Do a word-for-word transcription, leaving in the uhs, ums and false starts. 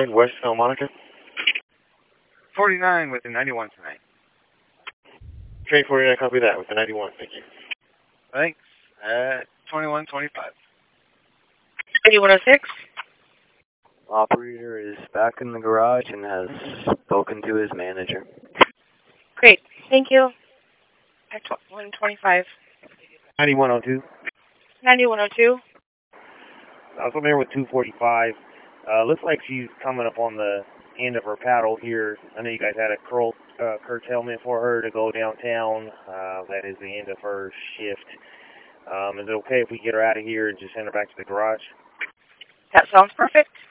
West Santa Monica. forty-nine with the ninety-one tonight. Train forty-nine, copy that with the ninety-one. Thank you. Thanks. At twenty-one twenty-five. eighty-one oh six. Operator is back in the garage and has spoken to his manager. Great. Thank you. At one twenty-five. ninety-one oh two. ninety-one oh two. I was on there with two forty-five. Uh, looks like she's coming up on the end of her paddle here. I know you guys had a curl, uh, curtailment for her to go downtown. Uh, that is the end of her shift. Um, is it okay if we get her out of here and just send her back to the garage? That sounds perfect.